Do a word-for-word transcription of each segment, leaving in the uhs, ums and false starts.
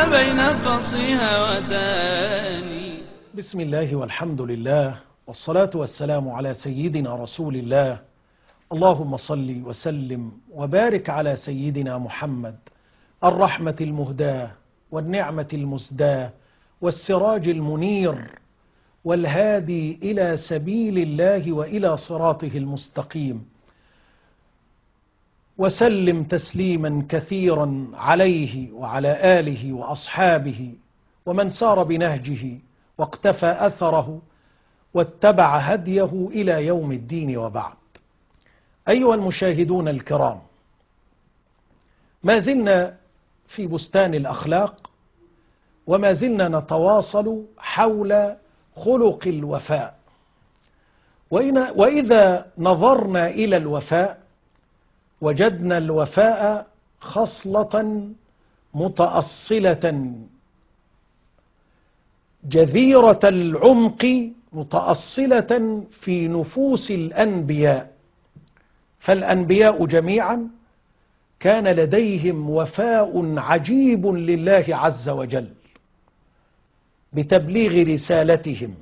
ما بين فصيها وداني. بسم الله والحمد لله والصلاة والسلام على سيدنا رسول الله. اللهم صل وسلم وبارك على سيدنا محمد، الرحمة المهداة والنعمة المسداة والسراج المنير والهادي إلى سبيل الله وإلى صراطه المستقيم، وسلم تسليما كثيرا عليه وعلى آله وأصحابه ومن سار بنهجه واقتفى أثره واتبع هديه إلى يوم الدين، وبعد. أيها المشاهدون الكرام، ما زلنا في بستان الأخلاق، وما زلنا نتواصل حول خلق الوفاء. وإذا نظرنا إلى الوفاء وجدنا الوفاء خصلة متأصلة جذيرة العمق، متأصلة في نفوس الأنبياء. فالأنبياء جميعا كان لديهم وفاء عجيب لله عز وجل بتبليغ رسالتهم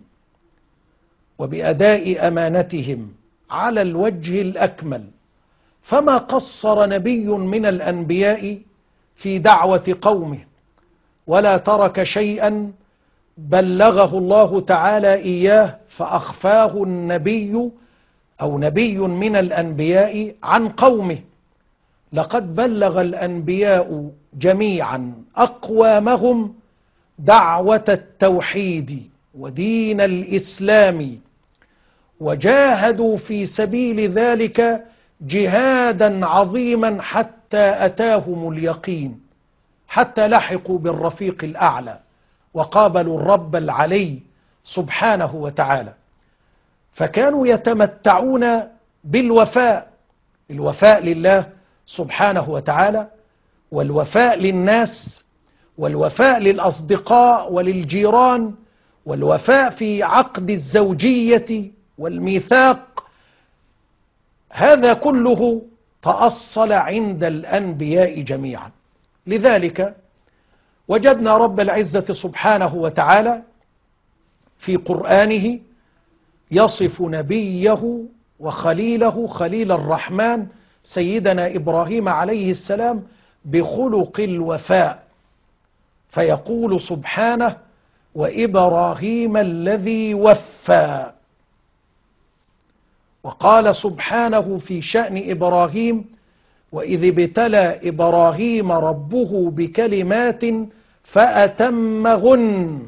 وبأداء أمانتهم على الوجه الأكمل، فما قصر نبي من الأنبياء في دعوة قومه، ولا ترك شيئا بلغه الله تعالى إياه فأخفاه النبي أو نبي من الأنبياء عن قومه. لقد بلغ الأنبياء جميعا أقوامهم دعوة التوحيد ودين الإسلام، وجاهدوا في سبيل ذلك جهادا عظيما حتى أتاهم اليقين، حتى لحقوا بالرفيق الأعلى وقابلوا الرب العلي سبحانه وتعالى. فكانوا يتمتعون بالوفاء، الوفاء لله سبحانه وتعالى، والوفاء للناس، والوفاء للأصدقاء وللجيران، والوفاء في عقد الزوجية والميثاق. هذا كله تأصل عند الأنبياء جميعا. لذلك وجدنا رب العزة سبحانه وتعالى في قرآنه يصف نبيه وخليله خليل الرحمن سيدنا إبراهيم عليه السلام بخلق الوفاء، فيقول سبحانه: وإبراهيم الذي وفى. وقال سبحانه في شأن إبراهيم: وإذ ابتلى إبراهيم ربه بكلمات فأتمهن.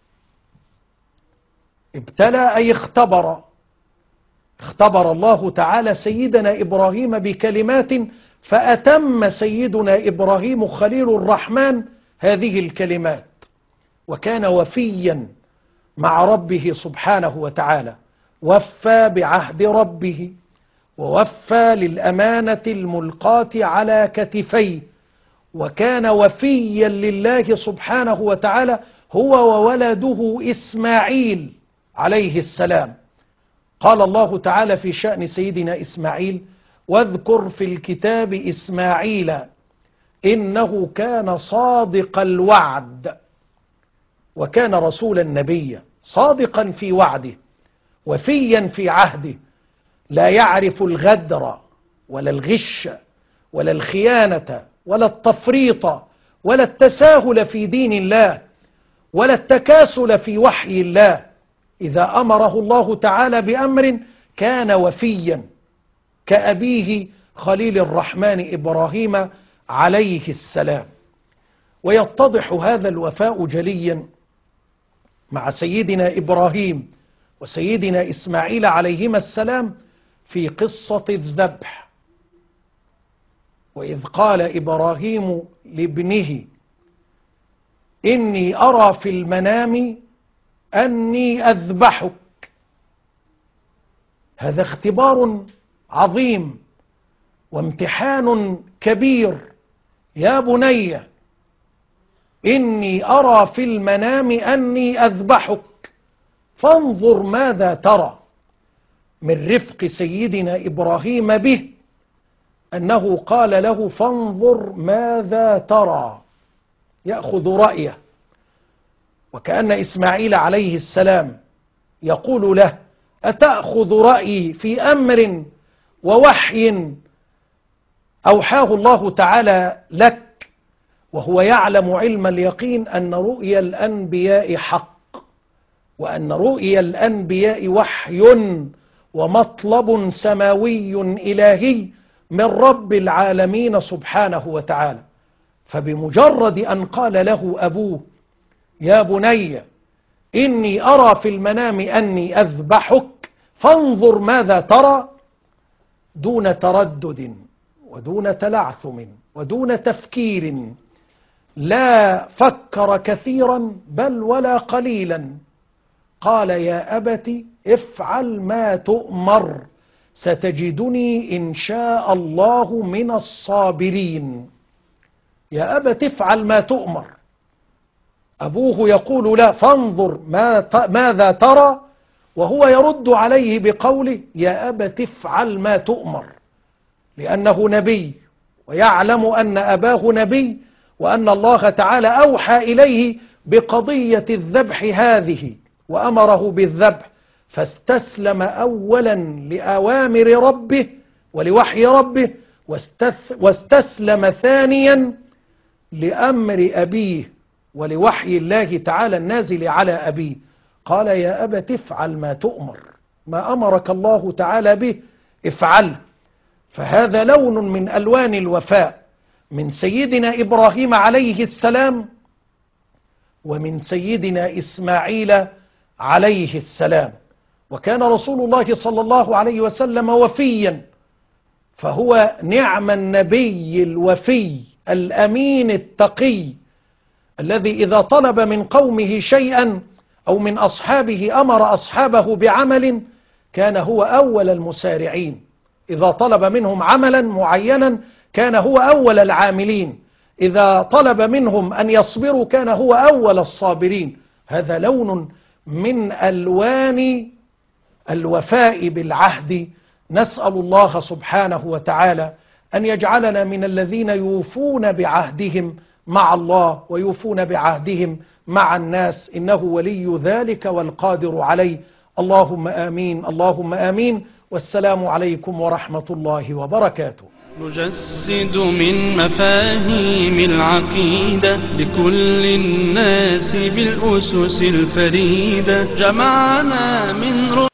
ابتلى أي اختبر، اختبر الله تعالى سيدنا إبراهيم بكلمات فأتم سيدنا إبراهيم خليل الرحمن هذه الكلمات، وكان وفيا مع ربه سبحانه وتعالى، وفى بعهد ربه، ووفى للأمانة الملقاة على كتفيه، وكان وفيا لله سبحانه وتعالى هو وولده إسماعيل عليه السلام. قال الله تعالى في شأن سيدنا إسماعيل: واذكر في الكتاب إسماعيل إنه كان صادق الوعد وكان رسولا نبيا، صادقا في وعده وفيا في عهده، لا يعرف الغدر ولا الغش ولا الخيانة ولا التفريط ولا التساهل في دين الله ولا التكاسل في وحي الله. إذا أمره الله تعالى بأمر كان وفيا كأبيه خليل الرحمن إبراهيم عليه السلام. ويتضح هذا الوفاء جليا مع سيدنا إبراهيم وسيدنا إسماعيل عليهما السلام في قصة الذبح. وإذ قال إبراهيم لابنه: إني أرى في المنام أني أذبحك. هذا اختبار عظيم وامتحان كبير. يا بني إني أرى في المنام أني أذبحك فانظر ماذا ترى. من رفق سيدنا إبراهيم به أنه قال له: فانظر ماذا ترى. يأخذ رأيه، وكأن إسماعيل عليه السلام يقول له: أتأخذ رأيي في أمر ووحي أوحاه الله تعالى لك، وهو يعلم علم اليقين أن رؤيا الأنبياء حق، وأن رؤيا الأنبياء وحي ومطلب سماوي إلهي من رب العالمين سبحانه وتعالى. فبمجرد أن قال له أبوه: يا بني إني أرى في المنام أني أذبحك فانظر ماذا ترى، دون تردد ودون تلعثم ودون تفكير، لا فكر كثيرا بل ولا قليلا، قال: يا أبت افعل ما تؤمر ستجدني إن شاء الله من الصابرين. يا أبت افعل ما تؤمر. أبوه يقول: لا، فانظر ما ماذا ترى، وهو يرد عليه بقوله: يا أبت افعل ما تؤمر، لأنه نبي ويعلم أن أباه نبي، وأن الله تعالى أوحى إليه بقضية الذبح هذه وأمره بالذبح، فاستسلم أولا لأوامر ربه ولوحي ربه، واستسلم ثانيا لأمر أبيه ولوحي الله تعالى النازل على أبيه. قال: يا أبت افعل ما تؤمر، ما أمرك الله تعالى به افعل. فهذا لون من ألوان الوفاء من سيدنا إبراهيم عليه السلام ومن سيدنا إسماعيل عليه السلام. وكان رسول الله صلى الله عليه وسلم وفيا، فهو نعم النبي الوفي الأمين التقي، الذي إذا طلب من قومه شيئا أو من أصحابه أمر أصحابه بعمل كان هو أول المسارعين. إذا طلب منهم عملا معينا كان هو أول العاملين، إذا طلب منهم أن يصبروا كان هو أول الصابرين. هذا لون من ألوان الوفاء بالعهد. نسأل الله سبحانه وتعالى أن يجعلنا من الذين يوفون بعهدهم مع الله ويوفون بعهدهم مع الناس، إنه ولي ذلك والقادر عليه. اللهم آمين، اللهم آمين. والسلام عليكم ورحمة الله وبركاته. نجسد من مفاهيم العقيدة لكل الناس بالأسس الفريدة، جمعنا من